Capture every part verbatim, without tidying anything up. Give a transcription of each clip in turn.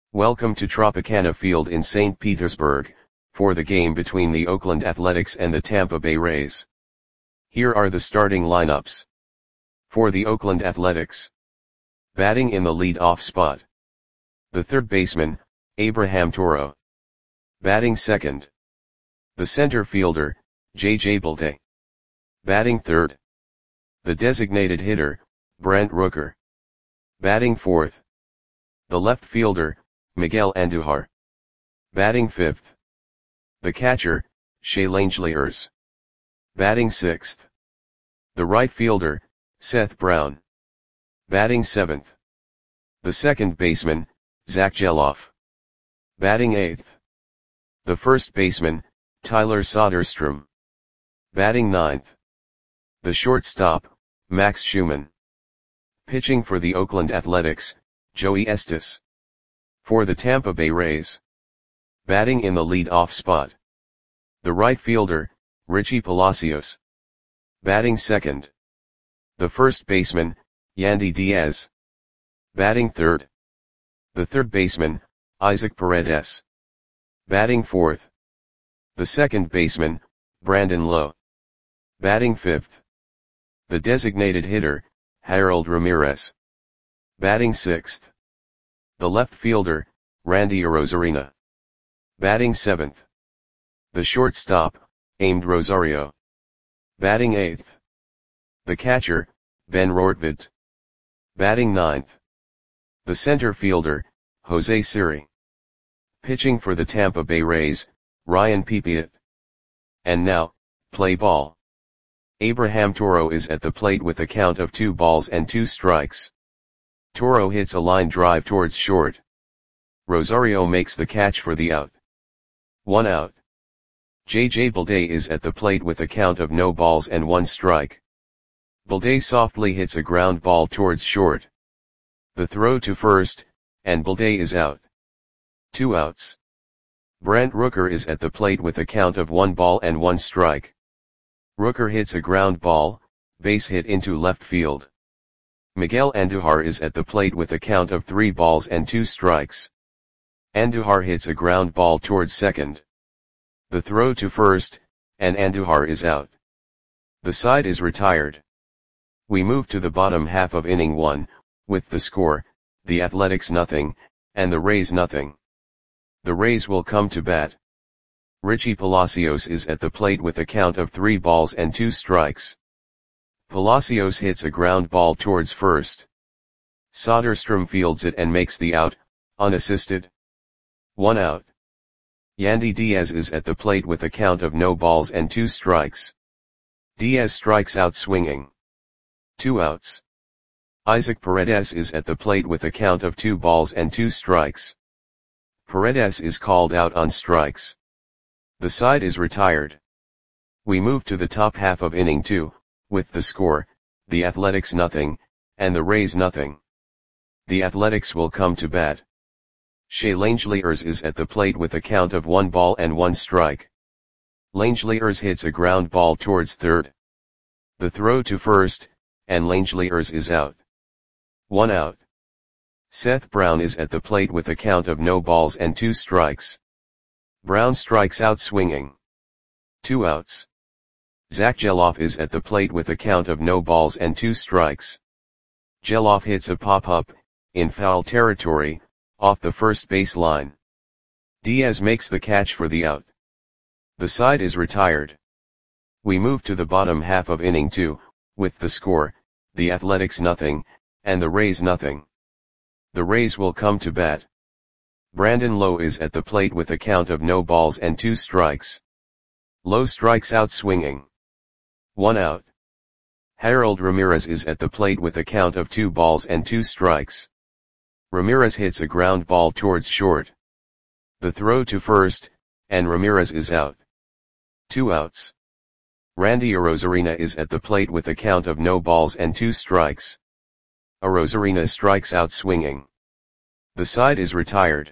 Welcome to Tropicana Field in Saint Petersburg, for the game between the Oakland Athletics and the Tampa Bay Rays. Here are the starting lineups. For the Oakland Athletics. Batting in the lead-off spot. The third baseman, Abraham Toro. Batting second. The center fielder, J J Bleday. Batting third. The designated hitter, Brent Rooker. Batting fourth. The left fielder, Miguel Andujar. Batting fifth. The catcher, Shea Langeliers. Batting sixth. The right fielder, Seth Brown. Batting seventh. The second baseman, Zack Gelof. Batting eighth. The first baseman, Tyler Soderstrom. Batting ninth. The shortstop, Max Schumann. Pitching for the Oakland Athletics, Joey Estes. For the Tampa Bay Rays. Batting in the lead-off spot. The right fielder, Richie Palacios. Batting second. The first baseman, Yandy Diaz. Batting third. The third baseman, Isaac Paredes. Batting fourth. The second baseman, Brandon Lowe. Batting fifth. The designated hitter, Harold Ramirez. Batting sixth. The left fielder, Randy Arozarena. Batting seventh. The shortstop, Amed Rosario. Batting eighth. The catcher, Ben Rortvedt. Batting ninth. The center fielder, Jose Siri. Pitching for the Tampa Bay Rays, Ryan Pepiot. And now, play ball. Abraham Toro is at the plate with a count of two balls and two strikes. Toro hits a line drive towards short. Rosario makes the catch for the out. One out. J J Bleday is at the plate with a count of no balls and one strike. Bleday softly hits a ground ball towards short. The throw to first, and Bleday is out. Two outs. Brent Rooker is at the plate with a count of one ball and one strike. Rooker hits a ground ball, base hit into left field. Miguel Andujar is at the plate with a count of three balls and two strikes. Andujar hits a ground ball towards second. The throw to first, and Andujar is out. The side is retired. We move to the bottom half of inning one, with the score, the Athletics nothing, and the Rays nothing. The Rays will come to bat. Richie Palacios is at the plate with a count of three balls and two strikes. Palacios hits a ground ball towards first. Soderstrom fields it and makes the out, unassisted. One out. Yandy Diaz is at the plate with a count of no balls and two strikes. Diaz strikes out swinging. Two outs. Isaac Paredes is at the plate with a count of two balls and two strikes. Paredes is called out on strikes. The side is retired. We move to the top half of inning two, with the score, the Athletics nothing, and the Rays nothing. The Athletics will come to bat. Shea Langeliers is at the plate with a count of one ball and one strike. Langeliers hits a ground ball towards third. The throw to first, and Langeliers is out. One out. Seth Brown is at the plate with a count of no balls and two strikes. Brown strikes out swinging. Two outs. Zack Gelof is at the plate with a count of no balls and two strikes. Gelof hits a pop-up, in foul territory, off the first base line. Diaz makes the catch for the out. The side is retired. We move to the bottom half of inning two, with the score, the Athletics nothing, and the Rays nothing. The Rays will come to bat. Brandon Lowe is at the plate with a count of no balls and two strikes. Lowe strikes out swinging. One out. Harold Ramirez is at the plate with a count of two balls and two strikes. Ramirez hits a ground ball towards short. The throw to first, and Ramirez is out. Two outs. Randy Arozarena is at the plate with a count of no balls and two strikes. Arozarena strikes out swinging. The side is retired.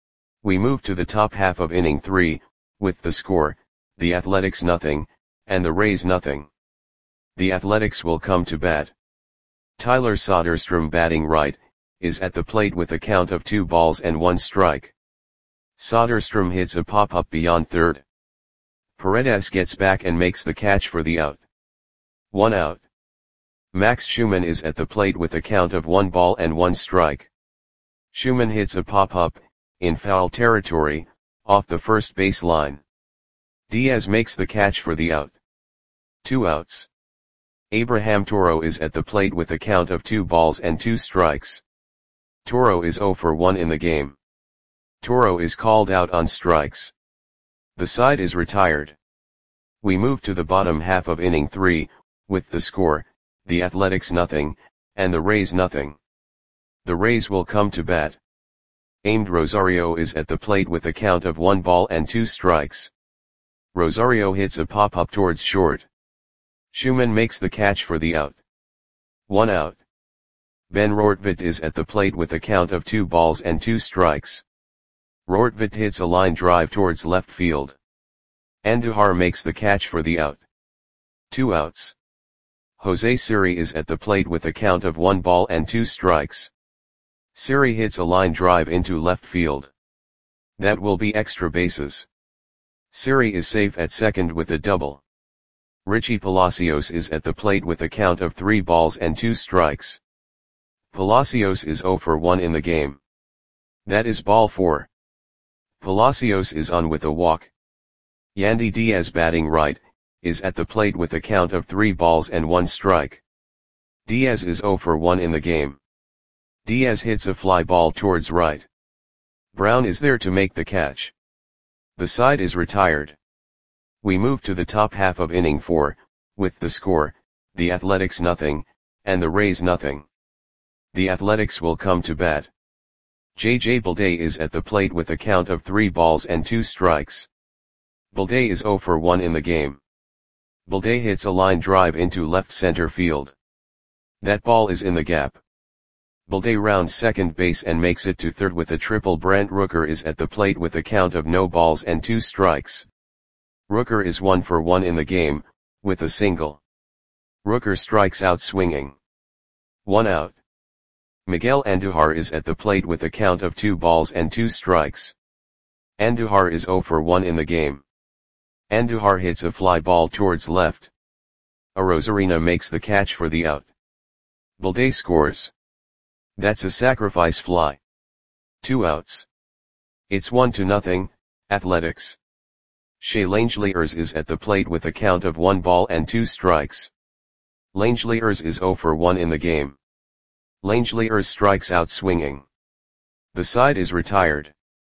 We move to the top half of inning three, with the score, the Athletics nothing, and the Rays nothing. The Athletics will come to bat. Tyler Soderstrom batting right, is at the plate with a count of two balls and one strike. Soderstrom hits a pop-up beyond third. Paredes gets back and makes the catch for the out. One out. Max Schumann is at the plate with a count of one ball and one strike. Schumann hits a pop-up, in foul territory, off the first base line. Diaz makes the catch for the out. Two outs. Abraham Toro is at the plate with a count of two balls and two strikes. Toro is zero for one in the game. Toro is called out on strikes. The side is retired. We move to the bottom half of inning three, with the score, the Athletics nothing, and the Rays nothing. The Rays will come to bat. Aimed Rosario is at the plate with a count of one ball and two strikes. Rosario hits a pop-up towards short. Schumann makes the catch for the out. One out. Ben Rortvedt is at the plate with a count of two balls and two strikes. Rortvedt hits a line drive towards left field. Andujar makes the catch for the out. Two outs. Jose Siri is at the plate with a count of one ball and two strikes. Siri hits a line drive into left field. That will be extra bases. Siri is safe at second with a double. Richie Palacios is at the plate with a count of three balls and two strikes. Palacios is zero for one in the game. That is ball four. Palacios is on with a walk. Yandy Diaz, batting right, is at the plate with a count of three balls and one strike. Diaz is zero for one in the game. Diaz hits a fly ball towards right. Brown is there to make the catch. The side is retired. We move to the top half of inning four, with the score, the Athletics nothing, and the Rays nothing. The Athletics will come to bat. J J Bleday is at the plate with a count of three balls and two strikes. Bleday is zero for one in the game. Bleday hits a line drive into left center field. That ball is in the gap. Bleday rounds second base and makes it to third with a triple. Brent Rooker is at the plate with a count of no balls and two strikes. Rooker is one for one in the game, with a single. Rooker strikes out swinging. One out. Miguel Andujar is at the plate with a count of two balls and two strikes. Andujar is zero for one in the game. Andujar hits a fly ball towards left. Arozarena makes the catch for the out. Bleday scores. That's a sacrifice fly. Two outs. It's one to nothing, Athletics. Shea Langeliers is at the plate with a count of one ball and two strikes. Langeliers is zero for one in the game. Langeliers strikes out swinging. The side is retired.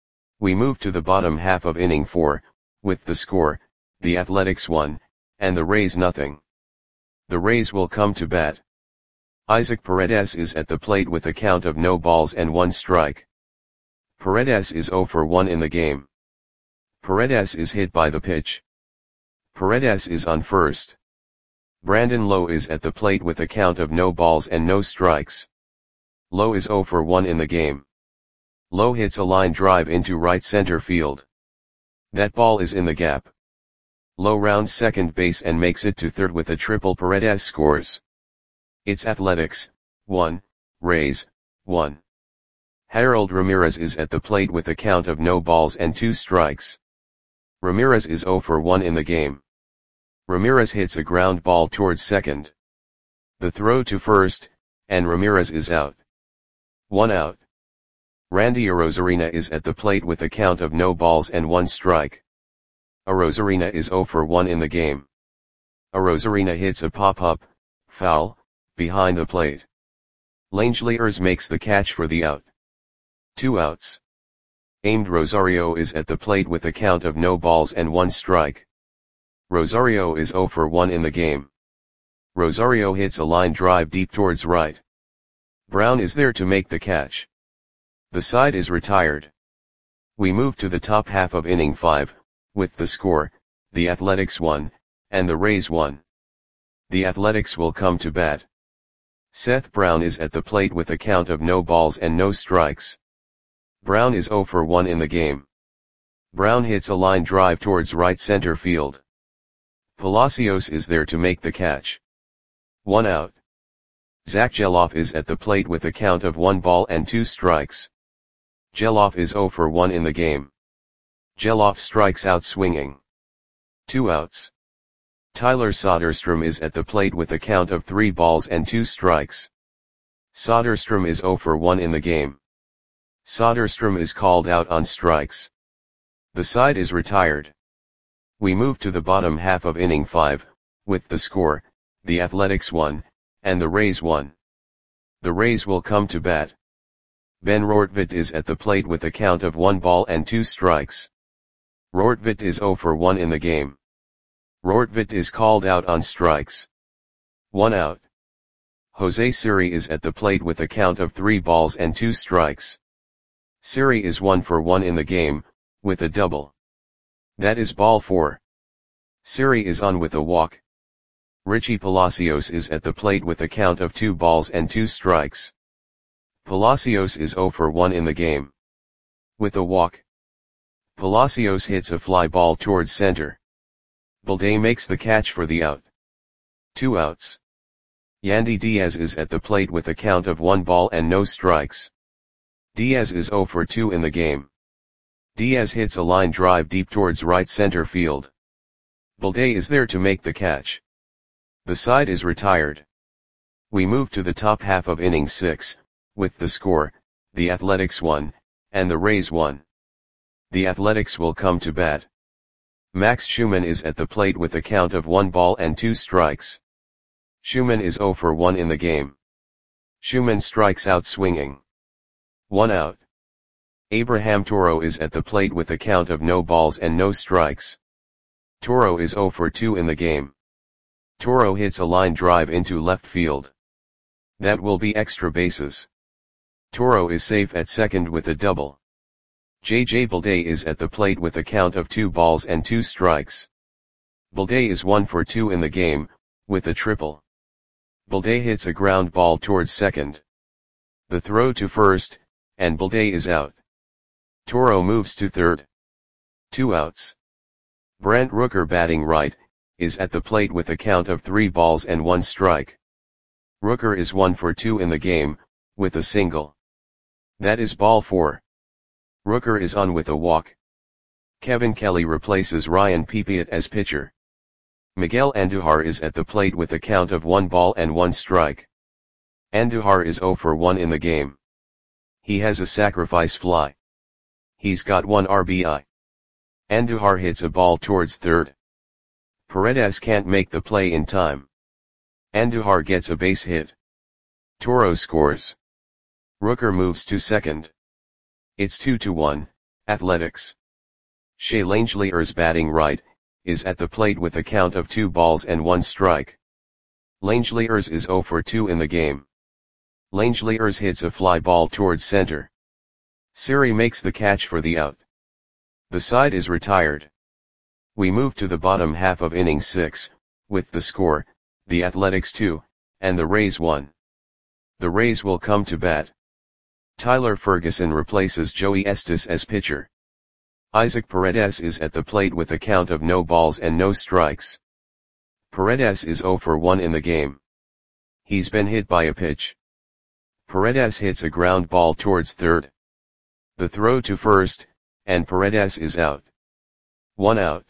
We move to the bottom half of inning four, with the score, the Athletics one, and the Rays nothing. The Rays will come to bat. Isaac Paredes is at the plate with a count of no balls and one strike. Paredes is zero for one in the game. Paredes is hit by the pitch. Paredes is on first. Brandon Lowe is at the plate with a count of no balls and no strikes. Lowe is zero for one in the game. Lowe hits a line drive into right center field. That ball is in the gap. Lowe rounds second base and makes it to third with a triple. Paredes scores. It's Athletics, one, Rays, one. Harold Ramirez is at the plate with a count of no balls and two strikes. Ramirez is zero for one in the game. Ramirez hits a ground ball towards second. The throw to first, and Ramirez is out. One out. Randy Arozarena is at the plate with a count of no balls and one strike. Arozarena is zero for one in the game. Arozarena hits a pop-up, foul, behind the plate. Langeliers makes the catch for the out. Two outs. Aimed Rosario is at the plate with a count of no balls and one strike. Rosario is zero for one in the game. Rosario hits a line drive deep towards right. Brown is there to make the catch. The side is retired. We move to the top half of inning five, with the score, the Athletics one, and the Rays one. The Athletics will come to bat. Seth Brown is at the plate with a count of no balls and no strikes. Brown is zero for one in the game. Brown hits a line drive towards right center field. Palacios is there to make the catch. One out. Zach Geloff is at the plate with a count of one ball and two strikes. Geloff is zero for one in the game. Geloff strikes out swinging. Two outs. Tyler Soderstrom is at the plate with a count of three balls and two strikes. Soderstrom is zero for one in the game. Soderstrom is called out on strikes. The side is retired. We move to the bottom half of inning five, with the score, the Athletics one, and the Rays one. The Rays will come to bat. Ben Rortvedt is at the plate with a count of one ball and two strikes. Rortvedt is zero for one in the game. Rortvedt is called out on strikes. One out. Jose Siri is at the plate with a count of three balls and two strikes. Siri is one for one in the game, with a double. That is ball four. Siri is on with a walk. Richie Palacios is at the plate with a count of two balls and two strikes. Palacios is zero for one in the game. With a walk. Palacios hits a fly ball towards center. Balday makes the catch for the out. Two outs. Yandy Diaz is at the plate with a count of one ball and no strikes. Diaz is zero for two in the game. Diaz hits a line drive deep towards right center field. Balday is there to make the catch. The side is retired. We move to the top half of inning six, with the score, the Athletics one, and the Rays one. The Athletics will come to bat. Max Schumann is at the plate with a count of one ball and two strikes. Schumann is zero for one in the game. Schumann strikes out swinging. One out. Abraham Toro is at the plate with a count of no balls and no strikes. Toro is zero for two in the game. Toro hits a line drive into left field. That will be extra bases. Toro is safe at second with a double. J J Balday is at the plate with a count of two balls and two strikes. Balday is one for two in the game, with a triple. Balday hits a ground ball towards second. The throw to first, and Balday is out. Toro moves to third. Two outs. Brent Rooker, batting right, is at the plate with a count of three balls and one strike. Rooker is one for two in the game, with a single. That is ball four. Rooker is on with a walk. Kevin Kelly replaces Ryan Pepiot as pitcher. Miguel Andujar is at the plate with a count of one ball and one strike. Andujar is zero for one in the game. He has a sacrifice fly. He's got one R B I. Andujar hits a ball towards third. Paredes can't make the play in time. Andujar gets a base hit. Toro scores. Rooker moves to second. It's two to one, Athletics. Shea Langeliers, batting right, is at the plate with a count of two balls and one strike. Langeliers is zero for two in the game. Langeliers hits a fly ball towards center. Siri makes the catch for the out. The side is retired. We move to the bottom half of inning six, with the score, the Athletics two, and the Rays one. The Rays will come to bat. Tyler Ferguson replaces Joey Estes as pitcher. Isaac Paredes is at the plate with a count of no balls and no strikes. Paredes is zero for one in the game. He's been hit by a pitch. Paredes hits a ground ball towards third. The throw to first, and Paredes is out. One out.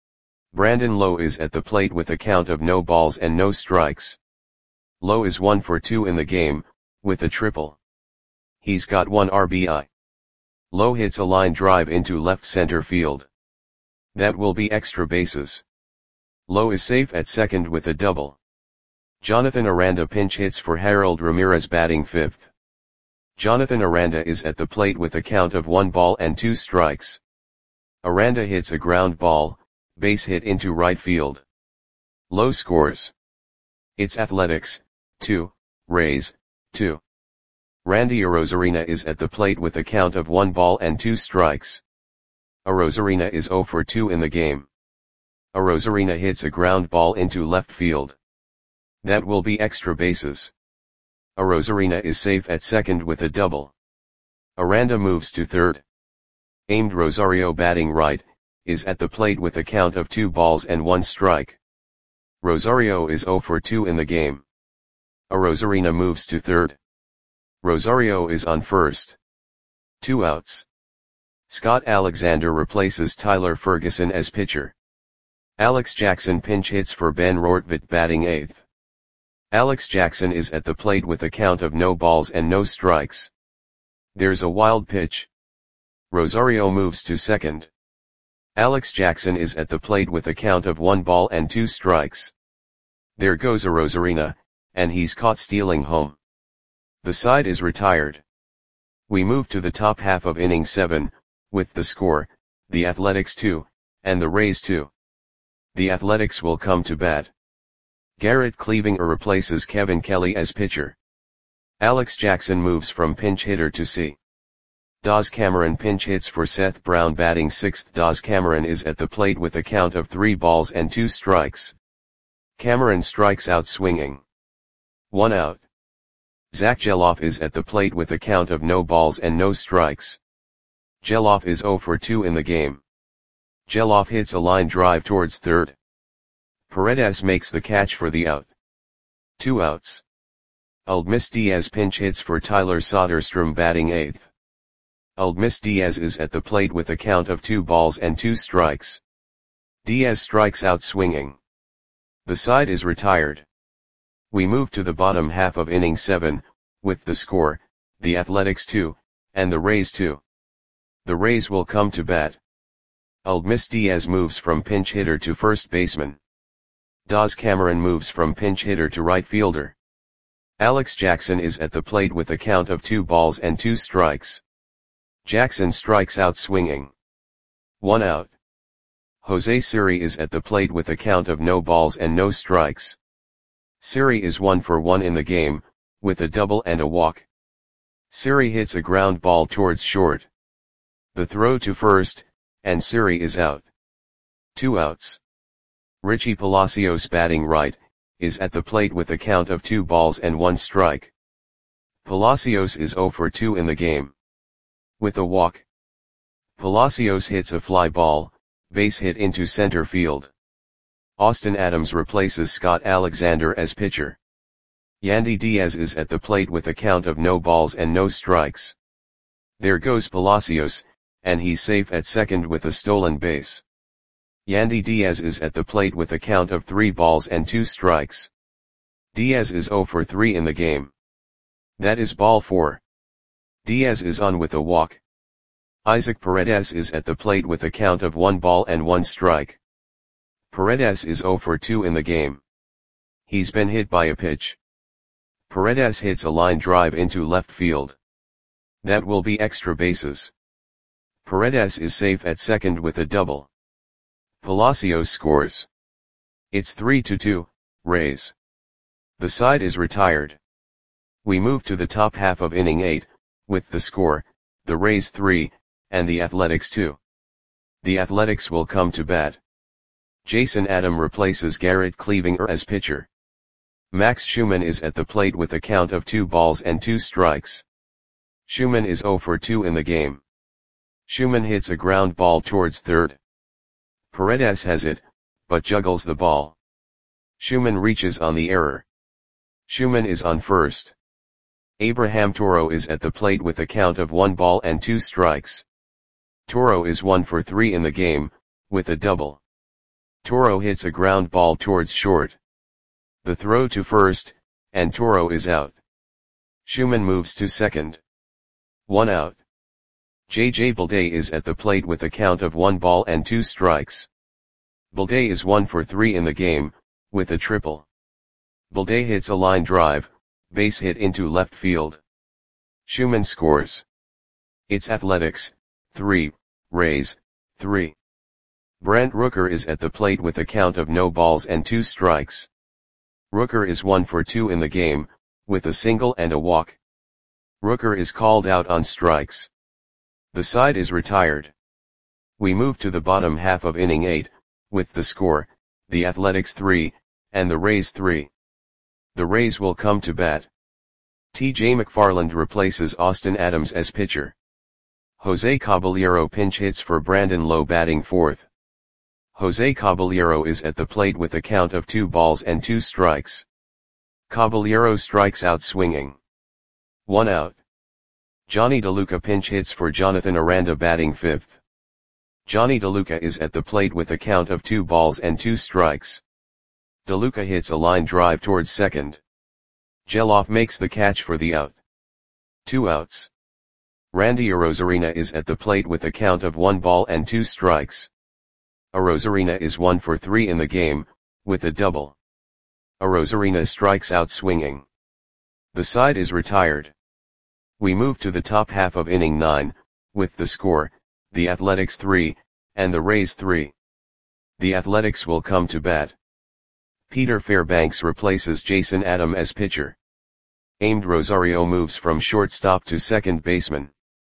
Brandon Lowe is at the plate with a count of no balls and no strikes. Lowe is one for two in the game, with a triple. He's got one R B I. Lowe hits a line drive into left center field. That will be extra bases. Lowe is safe at second with a double. Jonathan Aranda pinch hits for Harold Ramirez, batting fifth. Jonathan Aranda is at the plate with a count of one ball and two strikes. Aranda hits a ground ball, base hit into right field. Lowe scores. It's Athletics, two, Rays, two. Randy Arozarena is at the plate with a count of one ball and two strikes. Arozarena is zero for two in the game. Arozarena hits a ground ball into left field. That will be extra bases. Arozarena is safe at second with a double. Aranda moves to third. Aimed Rosario, batting right, is at the plate with a count of two balls and one strike. Rosario is zero for two in the game. Arozarena moves to third. Rosario is on first. Two outs. Scott Alexander replaces Tyler Ferguson as pitcher. Alex Jackson pinch hits for Ben Rortvedt batting eighth. Alex Jackson is at the plate with a count of no balls and no strikes. There's a wild pitch. Rosario moves to second. Alex Jackson is at the plate with a count of one ball and two strikes. There goes Arozarena, and he's caught stealing home. The side is retired. We move to the top half of inning seven, with the score, the Athletics two, and the Rays two. The Athletics will come to bat. Garrett Cleavinger replaces Kevin Kelly as pitcher. Alex Jackson moves from pinch hitter to C. Daz Cameron pinch hits for Seth Brown batting sixth. Daz Cameron is at the plate with a count of three balls and two strikes. Cameron strikes out swinging. One out. Zach Geloff is at the plate with a count of no balls and no strikes. Geloff is oh for two in the game. Geloff hits a line drive towards third. Paredes makes the catch for the out. Two outs. Uldmis Diaz pinch hits for Tyler Soderstrom batting eighth. Uldmis Diaz is at the plate with a count of two balls and two strikes. Diaz strikes out swinging. The side is retired. We move to the bottom half of inning seven, with the score, the Athletics two, and the Rays two. The Rays will come to bat. Uldmis Diaz moves from pinch hitter to first baseman. Daz Cameron moves from pinch hitter to right fielder. Alex Jackson is at the plate with a count of two balls and two strikes. Jackson strikes out swinging. One out. Jose Siri is at the plate with a count of no balls and no strikes. Siri is one for one in the game, with a double and a walk. Siri hits a ground ball towards short. The throw to first, and Siri is out. Two outs. Richie Palacios batting right, is at the plate with a count of two balls and one strike. Palacios is oh for two in the game. With a walk. Palacios hits a fly ball, base hit into center field. Austin Adams replaces Scott Alexander as pitcher. Yandy Diaz is at the plate with a count of no balls and no strikes. There goes Palacios, and he's safe at second with a stolen base. Yandy Diaz is at the plate with a count of three balls and two strikes. Diaz is oh for three in the game. That is ball four. Diaz is on with a walk. Isaac Paredes is at the plate with a count of one ball and one strike. Paredes is oh for two in the game. He's been hit by a pitch. Paredes hits a line drive into left field. That will be extra bases. Paredes is safe at second with a double. Palacios scores. It's three to two, Rays. The side is retired. We move to the top half of inning eight, with the score, the Rays three, and the Athletics two. The Athletics will come to bat. Jason Adam replaces Garrett Cleavinger as pitcher. Max Schumann is at the plate with a count of two balls and two strikes. Schumann is oh for two in the game. Schumann hits a ground ball towards third. Paredes has it, but juggles the ball. Schumann reaches on the error. Schumann is on first. Abraham Toro is at the plate with a count of one ball and two strikes. Toro is one for three in the game, with a double. Toro hits a ground ball towards short. The throw to first, and Toro is out. Schumann moves to second. One out. J J Bleday is at the plate with a count of one ball and two strikes. Bleday is one for three in the game, with a triple. Bleday hits a line drive, base hit into left field. Schumann scores. It's Athletics, three, Rays, three. Brent Rooker is at the plate with a count of no balls and two strikes. Rooker is one for two in the game, with a single and a walk. Rooker is called out on strikes. The side is retired. We move to the bottom half of inning eight, with the score, the Athletics three, and the Rays three. The Rays will come to bat. T J McFarland replaces Austin Adams as pitcher. Jose Caballero pinch hits for Brandon Lowe batting fourth. Jose Caballero is at the plate with a count of two balls and two strikes. Caballero strikes out swinging. One out. Johnny DeLuca pinch hits for Jonathan Aranda batting fifth. Johnny DeLuca is at the plate with a count of two balls and two strikes. DeLuca hits a line drive towards second. Geloff makes the catch for the out. Two outs. Randy Arozarena is at the plate with a count of one ball and two strikes. Arozarena is one for three in the game, with a double. Arozarena strikes out swinging. The side is retired. We move to the top half of inning nine, with the score, the Athletics three, and the Rays three. The Athletics will come to bat. Peter Fairbanks replaces Jason Adam as pitcher. Aimed Rosario moves from shortstop to second baseman.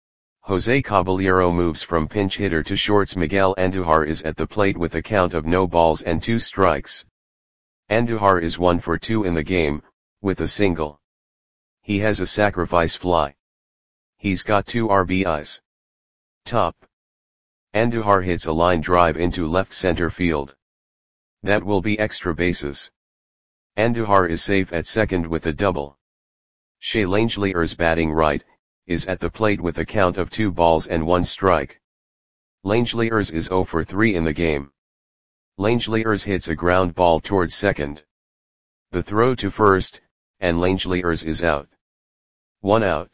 Jose Caballero moves from pinch hitter to shorts. Miguel Andujar is at the plate with a count of no balls and two strikes. Andujar is one for two in the game, with a single. He has a sacrifice fly. He's got two R B Is. Top. Andujar hits a line drive into left center field. That will be extra bases. Andujar is safe at second with a double. Shea Langeliers batting right, is at the plate with a count of two balls and one strike. Langeliers is zero for three in the game. Langeliers hits a ground ball towards second. The throw to first, and Langeliers is out. One out.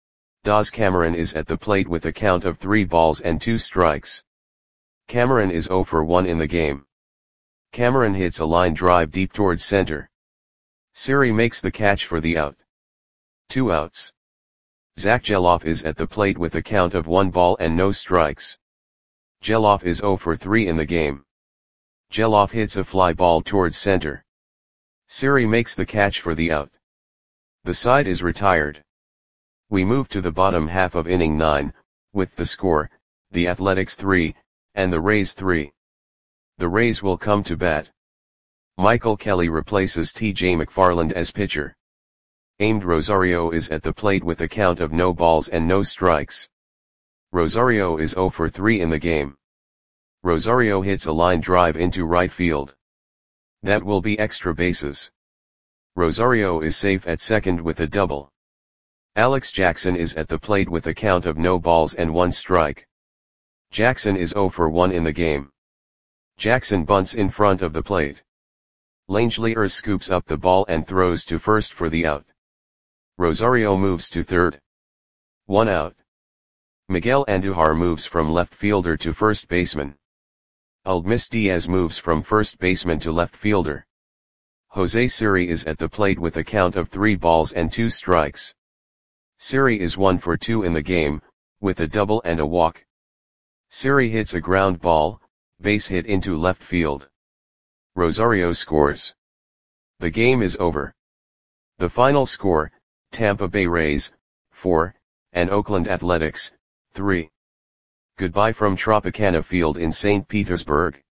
Daz Cameron is at the plate with a count of three balls and two strikes. Cameron is zero for one in the game. Cameron hits a line drive deep towards center. Siri makes the catch for the out. Two outs. Zach Geloff is at the plate with a count of one ball and no strikes. Geloff is zero for three in the game. Geloff hits a fly ball towards center. Siri makes the catch for the out. The side is retired. We move to the bottom half of inning nine, with the score, the Athletics three, and the Rays three. The Rays will come to bat. Michael Kelly replaces T J McFarland as pitcher. Aimed Rosario is at the plate with a count of no balls and no strikes. Rosario is zero for three in the game. Rosario hits a line drive into right field. That will be extra bases. Rosario is safe at second with a double. Alex Jackson is at the plate with a count of no balls and one strike. Jackson is zero for one in the game. Jackson bunts in front of the plate. Langeliers scoops up the ball and throws to first for the out. Rosario moves to third. One out. Miguel Andujar moves from left fielder to first baseman. Aldmis Diaz moves from first baseman to left fielder. Jose Siri is at the plate with a count of three balls and two strikes. Siri is one for two in the game, with a double and a walk. Siri hits a ground ball, base hit into left field. Rosario scores. The game is over. The final score, Tampa Bay Rays, four, and Oakland Athletics, three. Goodbye from Tropicana Field in Saint Petersburg.